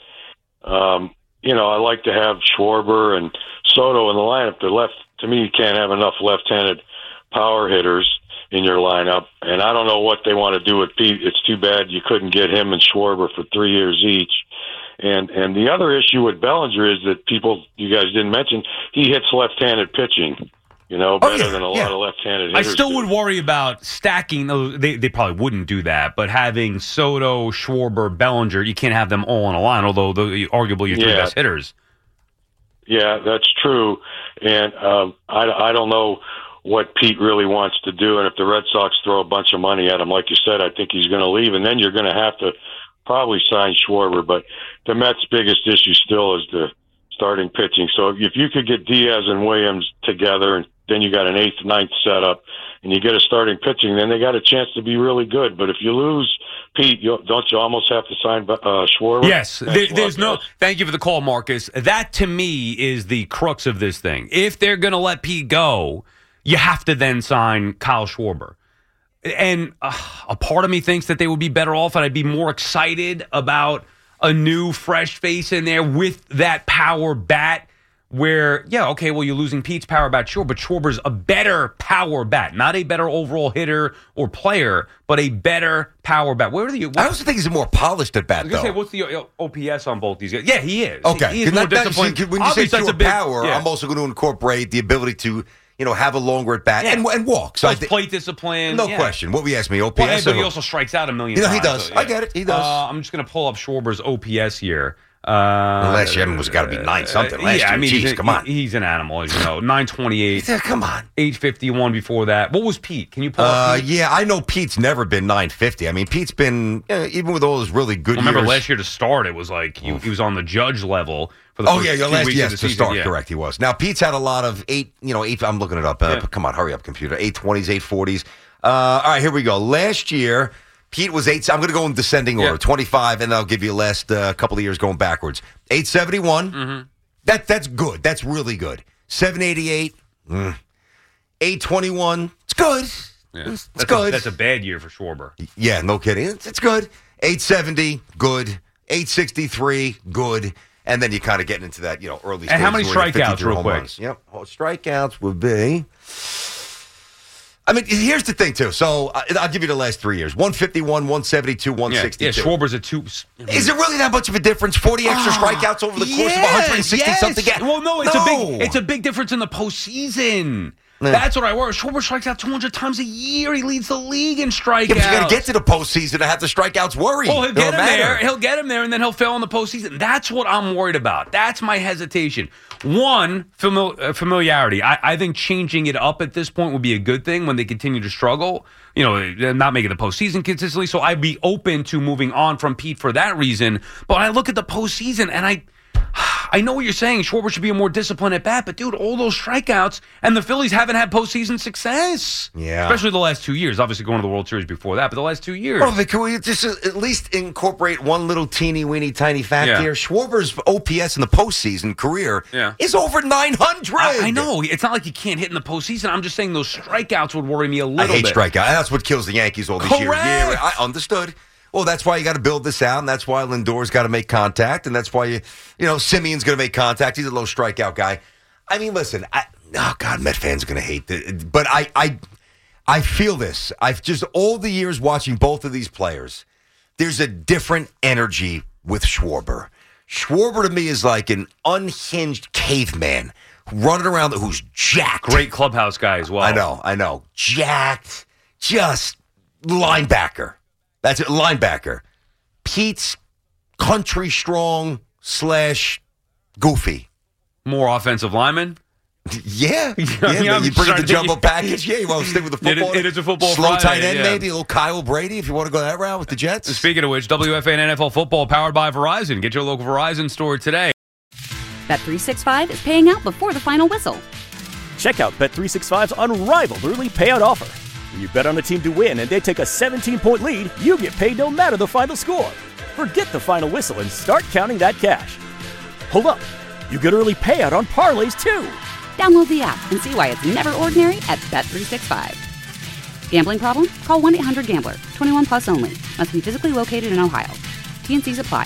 um, you know, I like to have Schwarber and Soto in the lineup. The left, to me, you can't have enough left-handed power hitters in your lineup. And I don't know what they want to do with Pete. It's too bad you couldn't get him and Schwarber for three years each. And and the other issue with Bellinger is that people, you guys didn't mention, he hits left-handed pitching. You know, better oh, yeah, than a yeah. lot of left-handed hitters. I still do. would worry about stacking. They they probably wouldn't do that, but having Soto, Schwarber, Bellinger, you can't have them all on a line, although the, arguably your three yeah. best hitters. Yeah, that's true. And um, I, I don't know what Pete really wants to do. And if the Red Sox throw a bunch of money at him, like you said, I think he's going to leave. And then you're going to have to probably sign Schwarber. But the Mets' biggest issue still is the starting pitching. So if you could get Diaz and Williams together, and then you got an eighth, ninth setup, and you get a starting pitching, then they got a chance to be really good. But if you lose Pete, you, don't you almost have to sign uh, Schwarber? Yes. There, there's no. Thank you for the call, Marcus. That to me is the crux of this thing. If they're going to let Pete go, you have to then sign Kyle Schwarber. And uh, a part of me thinks that they would be better off, and I'd be more excited about a new, fresh face in there with that power bat. Where, yeah, okay, well, you're losing Pete's power bat, sure, but Schwarber's a better power bat, not a better overall hitter or player, but a better power bat. Where are the? What, I also think he's a more polished at bat, I was though. Say, what's the O P S on both these guys? Yeah, he is. Okay, he, he is more that, disciplined. That, when you Obviously, say pure big, power, yeah. I'm also going to incorporate the ability to, you know, have a longer at bat yeah. and, and walk. So Plus plate discipline. No yeah. question. What we ask me, O P S? Well, but he also strikes out a million you know, times. he does. So, yeah. I get it. He does. Uh, I'm just going to pull up Schwarber's O P S here. Uh, well, last year was got to be nine something. Last yeah, year, I mean, Jeez, he's, come on. He's an animal, as you know. nine twenty-eight. Yeah, come on. eight fifty-one before that. What was Pete? Can you pull uh, up Pete? Yeah, I know Pete's never been nine fifty. I mean, Pete's been, you know, even with all his really good I remember years. last year to start, it was like he, he was on the Judge level for the oh, first yeah, few last weeks yes, of the to season. start, yeah. correct, he was. Now, Pete's had a lot of eight, you know, eight, I'm looking it up. Uh, yeah. Come on, hurry up, computer. eight twenties, eight forties. Uh, all right, here we go. Last year, Pete was eight. I'm going to go in descending order. Yeah. twenty-five, and I'll give you the last uh, couple of years going backwards. eight seventy-one. Mm-hmm. That that's good. That's really good. seven eighty-eight. Mm. eight twenty-one. It's good. Yeah. It's that's good. A, that's a bad year for Schwarber. Yeah, no kidding. It's, it's good. eight seventy. Good. eight sixty-three. Good. And then you kind of get into that, you know, early. And how many strikeouts, real quick? Runs. Yep. Well, strikeouts would be. I mean, here's the thing, too. So uh, I'll give you the last three years. one fifty-one, one seventy-two, one sixty-two. Yeah, yeah Schwarber's a two. Is it really that much of a difference? forty extra oh, strikeouts over the course yes, of one hundred sixty yes. something games? Well, no, it's no. a big it's a big difference in the postseason. Yeah. That's what I worry. Schwarber strikes out two hundred times a year. He leads the league in strikeouts. Yeah, but you got to get to the postseason to have the strikeouts worry. Well, he'll get him matter. there. He'll get him there, and then he'll fail in the postseason. That's what I'm worried about. That's my hesitation. One, famili- uh, familiarity. I-, I think changing it up at this point would be a good thing when they continue to struggle. You know, not making the postseason consistently. So I'd be open to moving on from Pete for that reason. But I look at the postseason, and I... I know what you're saying. Schwarber should be a more disciplined at bat, but dude, all those strikeouts, and the Phillies haven't had postseason success. Yeah, especially the last two years. Obviously, going to the World Series before that, but the last two years. Well, Vic, can we just at least incorporate one little teeny weeny tiny fact yeah. here? Schwarber's O P S in the postseason career yeah. is over nine hundred. I, I know. It's not like he can't hit in the postseason. I'm just saying those strikeouts would worry me a little I hate bit. strikeouts. That's what kills the Yankees all these Correct. years. Yeah, I understood. Well, that's why you got to build this out, and that's why Lindor's got to make contact, and that's why you, you know, Simeon's going to make contact. He's a low strikeout guy. I mean, listen, I, oh God, Met fans are going to hate this, but I, I, I feel this. I've just all the years watching both of these players. There's a different energy with Schwarber. Schwarber to me is like an unhinged caveman running around who's jacked. Great clubhouse guy as well. I know, I know, jacked, just linebacker. That's it, linebacker. Pete's country strong slash goofy. More offensive lineman? Yeah. yeah, yeah you bring in the jumbo package. Yeah, you want to stick with the football? It is, it is a football Slow Friday, tight end, yeah. maybe. A little Kyle Brady if you want to go that route with the Jets. Speaking of which, W F A and N F L football powered by Verizon. Get your local Verizon store today. Bet three sixty-five is paying out before the final whistle. Check out Bet three sixty-five's unrivaled early payout offer. When you bet on a team to win and they take a seventeen-point lead, you get paid no matter the final score. Forget the final whistle and start counting that cash. Hold up. You get early payout on parlays, too. Download the app and see why it's never ordinary at Bet three sixty-five. Gambling problem? Call one eight hundred gambler. twenty-one plus only. Must be physically located in Ohio. T N Cs apply.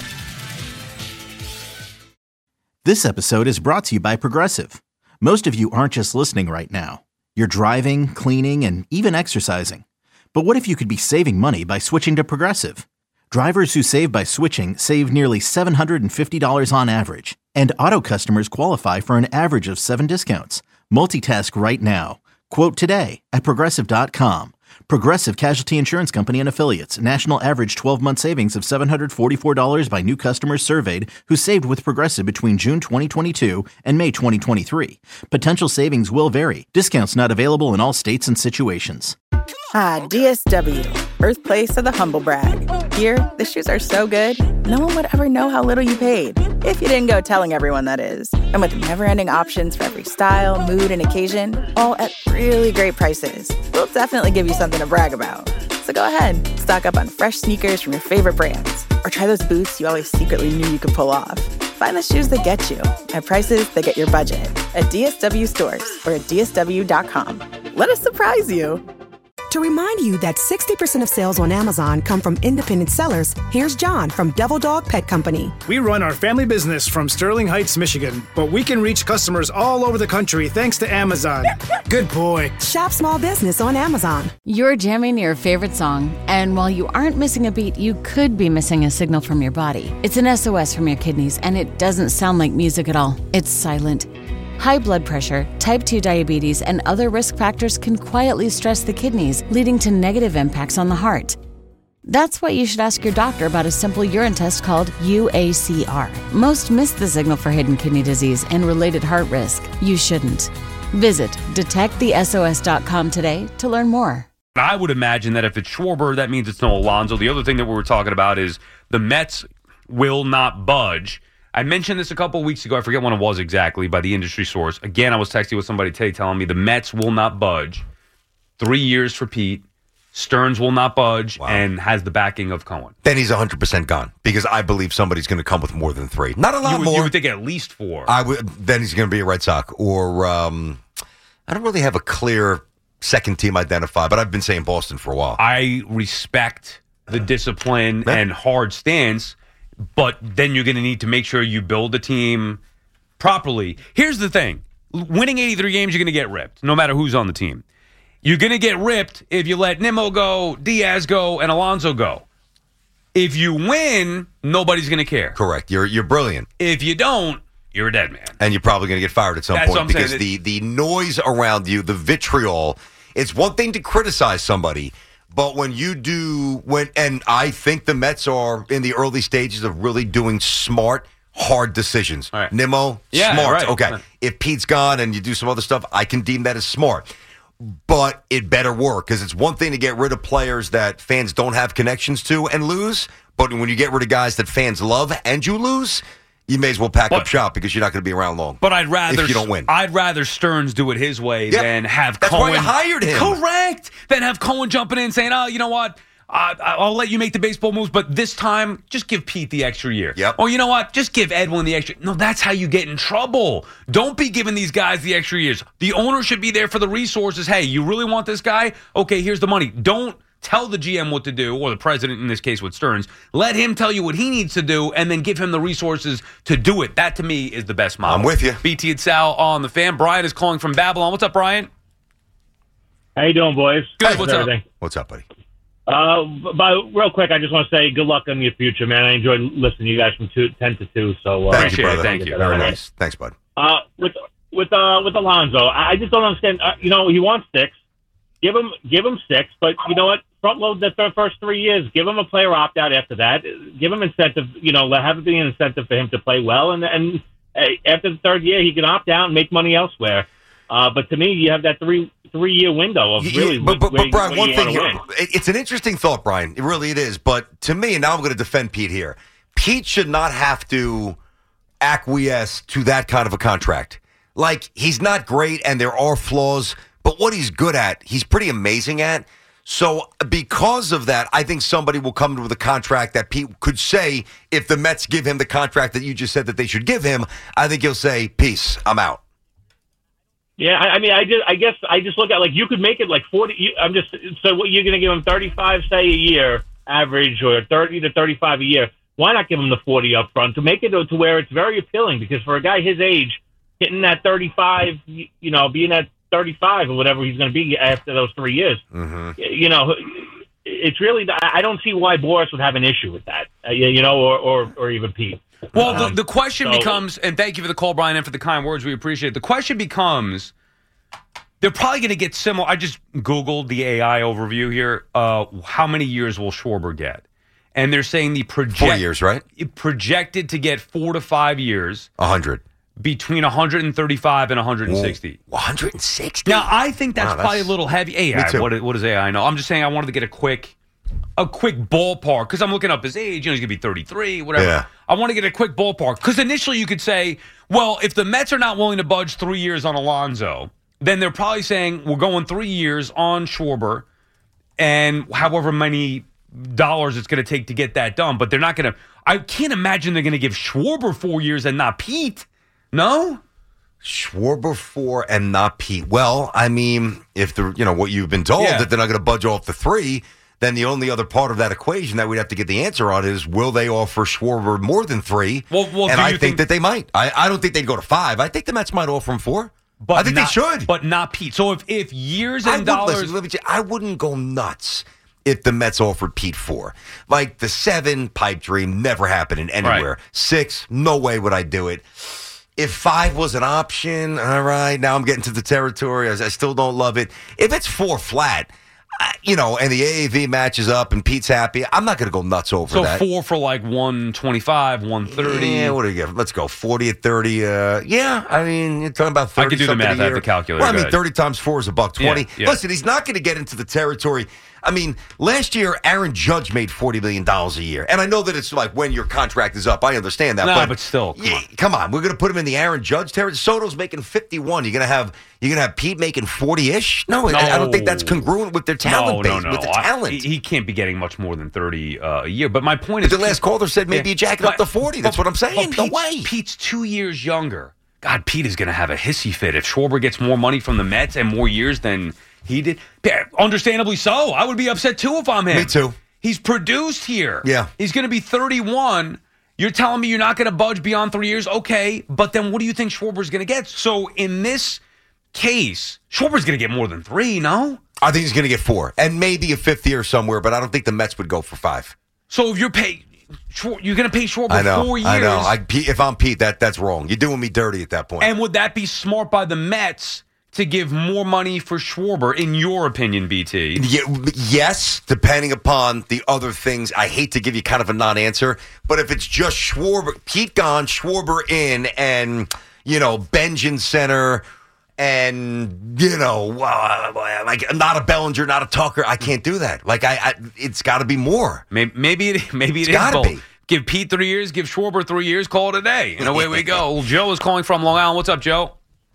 This episode is brought to you by Progressive. Most of you aren't just listening right now. You're driving, cleaning, and even exercising. But what if you could be saving money by switching to Progressive? Drivers who save by switching save nearly seven hundred fifty dollars on average. And auto customers qualify for an average of seven discounts. Multitask right now. Quote today at Progressive dot com. Progressive Casualty Insurance Company and Affiliates. National average twelve-month savings of seven hundred forty-four dollars by new customers surveyed who saved with Progressive between June twenty twenty-two and May twenty twenty-three. Potential savings will vary. Discounts not available in all states and situations. Ah, D S W, birthplace of the humble brag. Here, the shoes are so good, no one would ever know how little you paid. If you didn't go telling everyone, that is. And with never-ending options for every style, mood, and occasion, all at really great prices, we'll definitely give you something to brag about. So go ahead, stock up on fresh sneakers from your favorite brands, or try those boots you always secretly knew you could pull off. Find the shoes that get you at prices that get your budget at D S W stores or at D S W dot com. Let us surprise you. To remind you that sixty percent of sales on Amazon come from independent sellers, here's John from Devil Dog Pet Company. We run our family business from Sterling Heights, Michigan, but we can reach customers all over the country thanks to Amazon. Good boy. Shop small business on Amazon. You're jamming your favorite song, and while you aren't missing a beat, you could be missing a signal from your body. It's an S O S from your kidneys, and it doesn't sound like music at all. It's silent. High blood pressure, type two diabetes, and other risk factors can quietly stress the kidneys, leading to negative impacts on the heart. That's why you should ask your doctor about a simple urine test called U A C R. Most miss the signal for hidden kidney disease and related heart risk. You shouldn't. Visit detect the S O S dot com today to learn more. I would imagine that if it's Schwarber, that means it's no Alonso. The other thing that we were talking about is the Mets will not budge. I mentioned this a couple of weeks ago. I forget when it was exactly, by the industry source. Again, I was texting with somebody today telling me the Mets will not budge. Three years for Pete. Stearns will not budge, wow. and has the backing of Cohen. Then he's one hundred percent gone because I believe somebody's going to come with more than three. Not a lot you would, more. You would think at least four. I would. Then he's going to be a Red Sox. Or um, I don't really have a clear second team identified, but I've been saying Boston for a while. I respect the discipline yeah. and hard stance. But then you're going to need to make sure you build a team properly. Here's the thing. Winning eighty-three games, you're going to get ripped, no matter who's on the team. You're going to get ripped if you let Nimmo go, Diaz go, and Alonso go. If you win, nobody's going to care. Correct. You're you're brilliant. If you don't, you're a dead man. And you're probably going to get fired at some That's point because the, the noise around you, the vitriol, it's one thing to criticize somebody. But when you do, when and I think the Mets are in the early stages of really doing smart, hard decisions. Right. Nimmo, yeah, smart. Right. Okay. Right. If Pete's gone and you do some other stuff, I can deem that as smart. But it better work because it's one thing to get rid of players that fans don't have connections to and lose. But when you get rid of guys that fans love and you lose, you may as well pack but, up shop because you're not going to be around long. But I'd rather if you don't win. I'd rather Stearns do it his way yep. than have That's Cohen. That's why you hired him. Correct. Then have Cohen jumping in saying, "Oh, you know what? Uh, I'll let you make the baseball moves, but this time, just give Pete the extra year." Yep. Or you know what? Just give Edwin the extra. No, that's how you get in trouble. Don't be giving these guys the extra years. The owner should be there for the resources. Hey, you really want this guy? Okay, here's the money. Don't tell the G M what to do, or the president in this case with Stearns. Let him tell you what he needs to do, and then give him the resources to do it. That, to me, is the best model. I'm with you. B T and Sal on the Fan. Brian is calling from Babylon. What's up, Brian? How you doing, boys? Good. How's What's everything? up? What's up, buddy? Uh, but real quick, I just want to say good luck in your future, man. I enjoyed listening to you guys from two, ten to two. So uh, thank you, brother. Thank you. Very nice. Thanks, bud. Uh, with with uh with Alonso, I just don't understand. Uh, you know, he wants six. Give him give him six, but you know what? Front load the th- first three years. Give him a player opt out after that. Give him incentive. You know, have it be an incentive for him to play well, and and uh, after the third year, he can opt out and make money elsewhere. Uh, but to me, you have that three three year window of really. Yeah, but, but, where, but Brian, one thing here, win. it's an interesting thought, Brian. It really it is. But to me, and now I'm going to defend Pete here. Pete should not have to acquiesce to that kind of a contract. Like, he's not great, and there are flaws, but what he's good at, he's pretty amazing at. So because of that, I think somebody will come with a contract that Pete could say, if the Mets give him the contract that you just said that they should give him, I think he'll say, peace, I'm out. Yeah, I, I mean, I just, I guess I just look at, like, you could make it like forty. You, I'm just, so what, you're going to give him thirty-five, say, a year average, or thirty to thirty-five a year. Why not give him the forty up front to make it to where it's very appealing? Because for a guy his age, hitting that thirty-five, you know, being at thirty-five or whatever he's going to be after those three years, mm-hmm. you know, it's really, I don't see why Boris would have an issue with that, uh, you know, or, or, or even Pete. Well, um, the, the question so, becomes, and thank you for the call, Brian, and for the kind words. We appreciate it. The question becomes, they're probably going to get similar. I just Googled the A I overview here. Uh, how many years will Schwarber get? And they're saying the project, Four years, right? Projected to get four to five years. A hundred. Between one hundred thirty-five and one hundred sixty. one hundred sixty? Now, I think that's wow, probably that's, a little heavy. A I, what, what does A I know? I'm just saying I wanted to get a quick a quick ballpark, because I'm looking up his age. You know, he's going to be thirty-three, whatever. Yeah. I want to get a quick ballpark, because initially you could say, well, if the Mets are not willing to budge three years on Alonso, then they're probably saying we're going three years on Schwarber, and however many dollars it's going to take to get that done. But they're not going to – I can't imagine they're going to give Schwarber four years and not Pete. No? Schwarber four and not Pete. Well, I mean, if the you know what you've been told, Yeah. that they're not going to budge off the three, then the only other part of that equation that we'd have to get the answer on is, will they offer Schwarber more than three? Well, well, and do I you think, think- that they might. I, I don't think they'd go to five. I think the Mets might offer him four. But I think not, they should. But not Pete. So if, if years I and would, dollars... listen, let me tell you, I wouldn't go nuts if the Mets offered Pete four. Like the seven, pipe dream, never happening anywhere. Right. Six, no way would I do it. If five was an option, all right, now I'm getting to the territory. I, I still don't love it. If it's four flat, I, you know, and the A A V matches up and Pete's happy, I'm not going to go nuts over So that. four for like one twenty-five, one thirty. Yeah, what do you get? Let's go forty at thirty. Uh, yeah, I mean, you're talking about thirty. I could do the something math. a I have year. the calculator. Well, I Go mean, ahead. thirty times four is a buck twenty. Yeah, yeah. Listen, he's not going to get into the territory. I mean, last year Aaron Judge made forty million dollars a year, and I know that it's like when your contract is up. I understand that, No, but, but still, come yeah, on. come on, we're going to put him in the Aaron Judge territory. Soto's making fifty-one. You're going to have you're going to have Pete making forty-ish. No, No. I, I don't think that's congruent with their talent no, base. no, no. With the I- talent. he, he can't be getting much more than thirty uh, a year. But my point But is, the last caller said maybe Yeah. you jack it up But- to forty. That's but- what I'm saying. but No Pete's, way. Pete's two years younger. God, Pete is going to have a hissy fit if Schwarber gets more money from the Mets and more years than he did. Yeah, understandably so. I would be upset too if I'm him. Me too. He's produced here. Yeah. He's going to be thirty-one. You're telling me you're not going to budge beyond three years? Okay, but then what do you think Schwarber's going to get? So in this case, Schwarber's going to get more than three, no? I think he's going to get four, and maybe a fifth year somewhere, but I don't think the Mets would go for five. So if you're pay, Schwar- you're going to pay Schwarber I know, four years. I know. I, Pete, if I'm Pete, that that's wrong. You're doing me dirty at that point. And would that be smart by the Mets to give more money for Schwarber, in your opinion, B T? Yeah, yes, depending upon the other things. I hate to give you kind of a non-answer, but if it's just Schwarber, Pete gone, Schwarber in, and, you know, Benjamin Center, and, you know, uh, like not a Bellinger, not a Tucker, I can't do that. Like, I, I it's got to be more. Maybe, maybe it, maybe it It's is gotta both. be. Give Pete three years, give Schwarber three years, call it a day. And away we go. Well, Joe is calling from Long Island. What's up, Joe?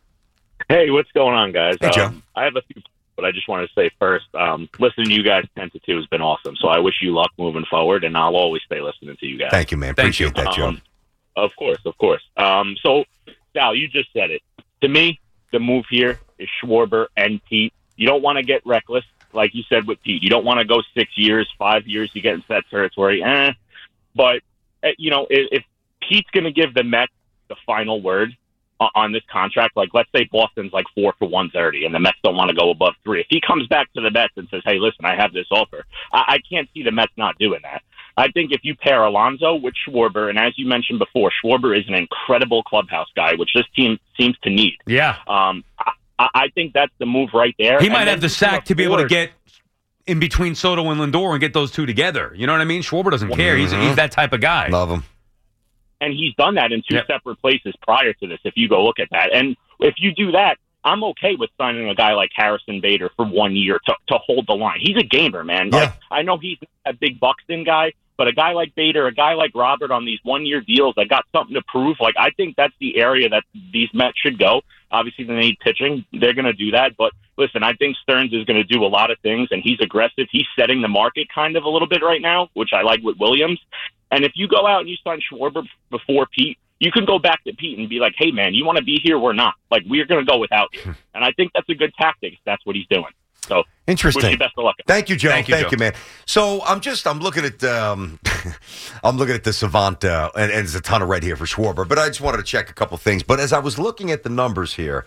Hey, what's going on, guys? Hey, Joe. Um, I have a few, but I just want to say first, um, listening to you guys ten to two has been awesome. So I wish you luck moving forward, and I'll always stay listening to you guys. Thank you, man. Thank you. Appreciate that, Joe. Um, of course, of course. Um, so, Sal, you just said it. To me, the move here is Schwarber and Pete. You don't want to get reckless, like you said with Pete. You don't want to go six years, five years, you get into that territory. Eh. But, eh, you know, if, if Pete's going to give the Mets the final word on this contract, like let's say Boston's like four for one thirty and the Mets don't want to go above three. If he comes back to the Mets and says, hey, listen, I have this offer, I, I can't see the Mets not doing that. I think if you pair Alonso with Schwarber, and as you mentioned before, Schwarber is an incredible clubhouse guy, which this team seems to need. Yeah. Um, I, I think that's the move right there. He And might then have the you can sack to be able to afford- get in between Soto and Lindor and get those two together. You know what I mean? Schwarber doesn't care. He's, he's that type of guy. Love him. And he's done that in two Yep. separate places prior to this, if you go look at that. And if you do that, I'm okay with signing a guy like Harrison Bader for one year to, to hold the line. He's a gamer, man. Yeah. Like, I know he's a big Buxton guy, but a guy like Bader, a guy like Robert on these one-year deals that got something to prove, like I think that's the area that these Mets should go. Obviously, they need pitching. They're going to do that. But listen, I think Stearns is going to do a lot of things, and he's aggressive. He's setting the market kind of a little bit right now, which I like with Williams. And if you go out and you sign Schwarber before Pete, you can go back to Pete and be like, hey, man, you want to be here? We're not. Like, we're going to go without you. And I think that's a good tactic if that's what he's doing. So, interesting. Wish you best of luck. Thank you, Joe. Thank you, Thank Joe. you, man. So I'm just I'm looking at um, I'm looking at the Savant, uh, and, and there's a ton of red here for Schwarber. But I just wanted to check a couple things. But as I was looking at the numbers here,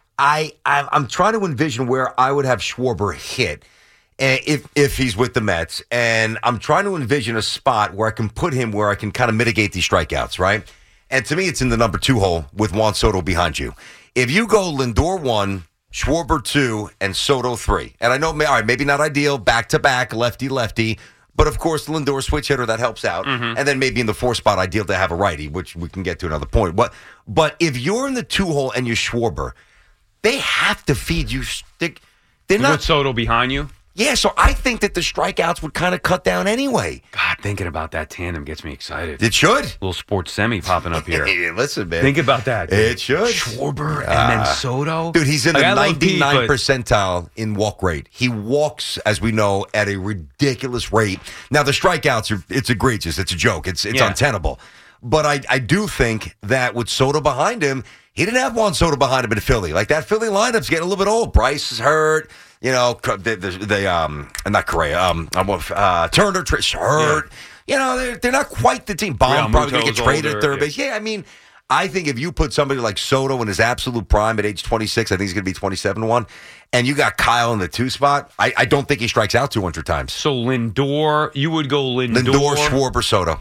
I I'm, I'm trying to envision where I would have Schwarber hit uh, if if he's with the Mets, and I'm trying to envision a spot where I can put him where I can kind of mitigate these strikeouts, right? And to me, it's in the number two hole with Juan Soto behind you. If you go Lindor one, Schwarber two, and Soto three. And I know, all right, maybe not ideal, back-to-back, lefty-lefty, but of course, Lindor switch hitter, that helps out. Mm-hmm. And then maybe in the fourth spot, ideal to have a righty, which we can get to another point. But, but if you're in the two-hole and you're Schwarber, they have to feed you. They, they're You not put Soto behind you? Yeah, so I think that the strikeouts would kind of cut down anyway. God, thinking about that tandem gets me excited. It should. Little sports semi popping up here. Hey, listen, man. Think about that. Dude. It should. Schwarber and Ah. then Soto. Dude, he's in Like, the I love Pete, ninety-nine but- percentile in walk rate. He walks, as we know, at a ridiculous rate. Now, the strikeouts, are it's egregious. It's a joke. It's it's Yeah. untenable. But I, I do think that with Soto behind him, he didn't have Juan Soto behind him in Philly. Like, that Philly lineup's getting a little bit old. Bryce is hurt. You know, the, the, the um, not Correa, um, uh, Turner, Trish hurt. Yeah. You know, they're, they're not quite the team. Baum probably going to get traded older, at third yeah. base. Yeah, I mean, I think if you put somebody like Soto in his absolute prime at age twenty-six, I think he's going to be twenty-seven one, and you got Kyle in the two spot, I, I don't think he strikes out two hundred times. So Lindor, you would go Lindor. Lindor, Schwarber, Soto.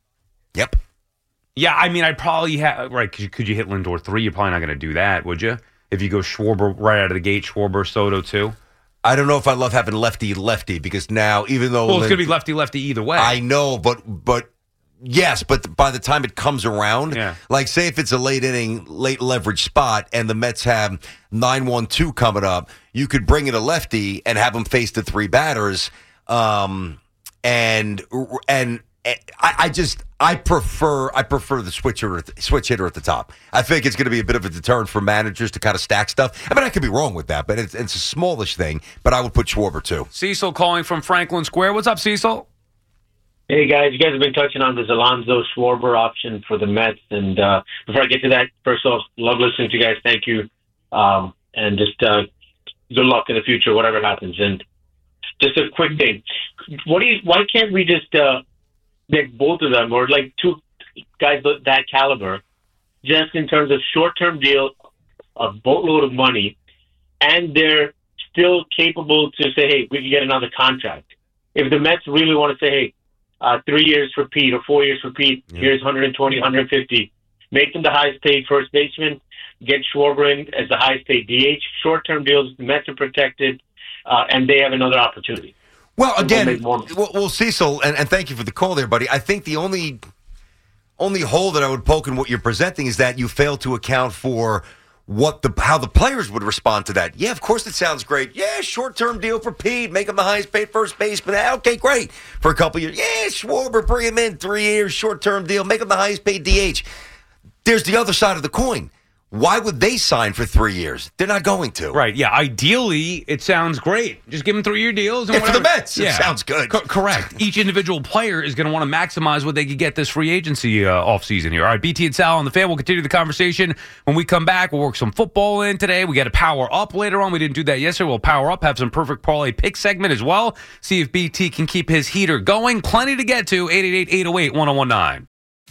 Yep. Yeah, I mean, I'd probably have, right, could you, could you hit Lindor three? You're probably not going to do that, would you? If you go Schwarber right out of the gate, Schwarber, Soto two? I don't know if I love having lefty-lefty because now, even though... Well, it's Lind- going to be lefty-lefty either way. I know, but but yes, but by the time it comes around, Yeah. like say if it's a late inning, late leverage spot and the Mets have nine one two coming up, you could bring in a lefty and have them face the three batters. Um, and and I, I just I prefer I prefer the switcher at the, switch hitter at the top. I think it's going to be a bit of a deterrent for managers to kind of stack stuff. I mean, I could be wrong with that, but it's, it's a smallish thing. But I would put Schwarber too. Cecil calling from Franklin Square. What's up, Cecil? Hey, guys. You guys have been touching on this Alonso Schwarber option for the Mets. And uh, before I get to that, first off, love listening to you guys. Thank you. Um, and just uh, good luck in the future, whatever happens. And just a quick thing. What do you? Why can't we just uh, make both of them, or like two guys that caliber, just in terms of short-term deal, a boatload of money, and they're still capable to say, hey, we can get another contract. If the Mets really want to say, hey, uh, three years for Pete or four years for Pete, Yeah. here's one hundred twenty, one hundred fifty, make them the highest paid first baseman, get Schwarber in as the highest paid D H, short-term deals, the Mets are protected, uh, and they have another opportunity. Well, again, We'll make more- well, well, Cecil, and, and thank you for the call there, buddy. I think the only only hole that I would poke in what you're presenting is that you fail to account for what the how the players would respond to that. Yeah, of course it sounds great. Yeah, short-term deal for Pete, make him the highest paid first baseman. Okay, great. For a couple years. Yeah, Schwarber, bring him in, three years, short-term deal, make him the highest paid D H. There's the other side of the coin. Why would they sign for three years? They're not going to. Right, yeah. Ideally, it sounds great. Just give them three-year deals. And Yeah, for the whatever. Mets, it sounds good. Co- correct. Each individual player is going to want to maximize what they could get this free agency uh, offseason here. All right, B T and Sal on the fan. We'll continue the conversation. When we come back, we'll work some football in today. We got to power up later on. We didn't do that yesterday. We'll power up, have some perfect parlay pick segment as well. See if B T can keep his heater going. Plenty to get to. eight eight eight, eight oh eight, one oh one nine.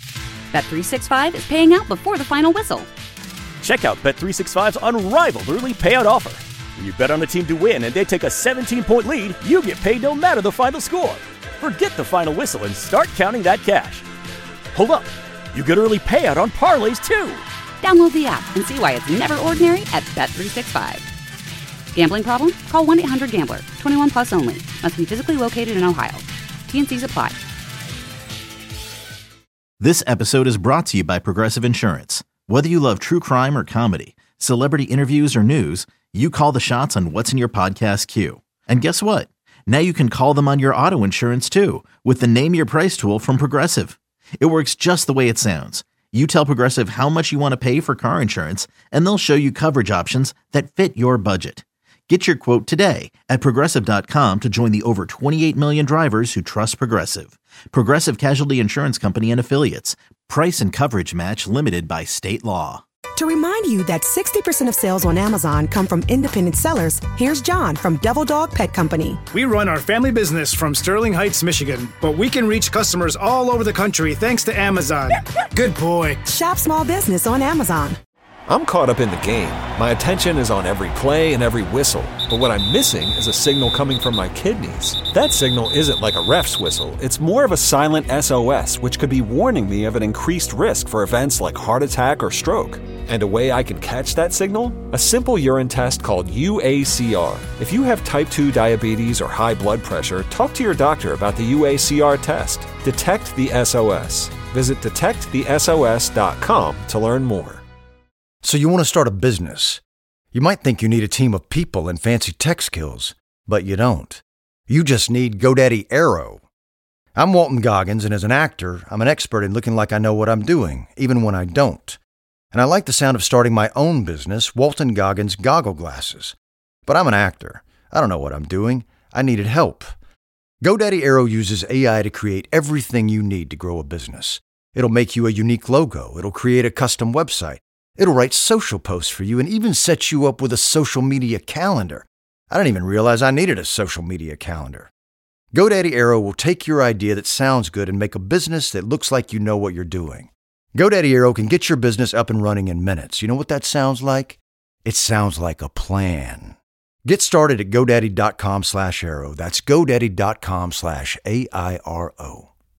Bet three sixty-five is paying out before the final whistle. Check out Bet three sixty-five's unrivaled early payout offer. When you bet on a team to win and they take a seventeen-point lead, you get paid no matter the final score. Forget the final whistle and start counting that cash. Hold up. You get early payout on parlays, too. Download the app and see why it's never ordinary at Bet three sixty-five. Gambling problem? Call one eight hundred gambler. twenty-one plus only. Must be physically located in Ohio. T N Cs apply. This episode is brought to you by Progressive Insurance. Whether you love true crime or comedy, celebrity interviews or news, you call the shots on what's in your podcast queue. And guess what? Now you can call them on your auto insurance too with the Name Your Price tool from Progressive. It works just the way it sounds. You tell Progressive how much you want to pay for car insurance, and they'll show you coverage options that fit your budget. Get your quote today at Progressive dot com to join the over twenty-eight million drivers who trust Progressive. Progressive Casualty Insurance Company and Affiliates. Price and coverage match limited by state law. To remind you that sixty percent of sales on Amazon come from independent sellers, here's John from Devil Dog Pet Company. We run our family business from Sterling Heights, Michigan, but we can reach customers all over the country thanks to Amazon. Good boy. Shop small business on Amazon. I'm caught up in the game. My attention is on every play and every whistle. But what I'm missing is a signal coming from my kidneys. That signal isn't like a ref's whistle. It's more of a silent S O S, which could be warning me of an increased risk for events like heart attack or stroke. And a way I can catch that signal? A simple urine test called U A C R. If you have type two diabetes or high blood pressure, talk to your doctor about the U A C R test. Detect the S O S. Visit detect the S O S dot com to learn more. So you want to start a business. You might think you need a team of people and fancy tech skills, but you don't. You just need GoDaddy Aero. I'm Walton Goggins, and as an actor, I'm an expert in looking like I know what I'm doing, even when I don't. And I like the sound of starting my own business, Walton Goggins Goggle Glasses. But I'm an actor. I don't know what I'm doing. I needed help. GoDaddy Aero uses A I to create everything you need to grow a business. It'll make you a unique logo. It'll create a custom website. It'll write social posts for you and even set you up with a social media calendar. I didn't even realize I needed a social media calendar. GoDaddy Aero will take your idea that sounds good and make a business that looks like you know what you're doing. GoDaddy Aero can get your business up and running in minutes. You know what that sounds like? It sounds like a plan. Get started at GoDaddy dot com slash Aero. That's GoDaddy dot com slash A I R O.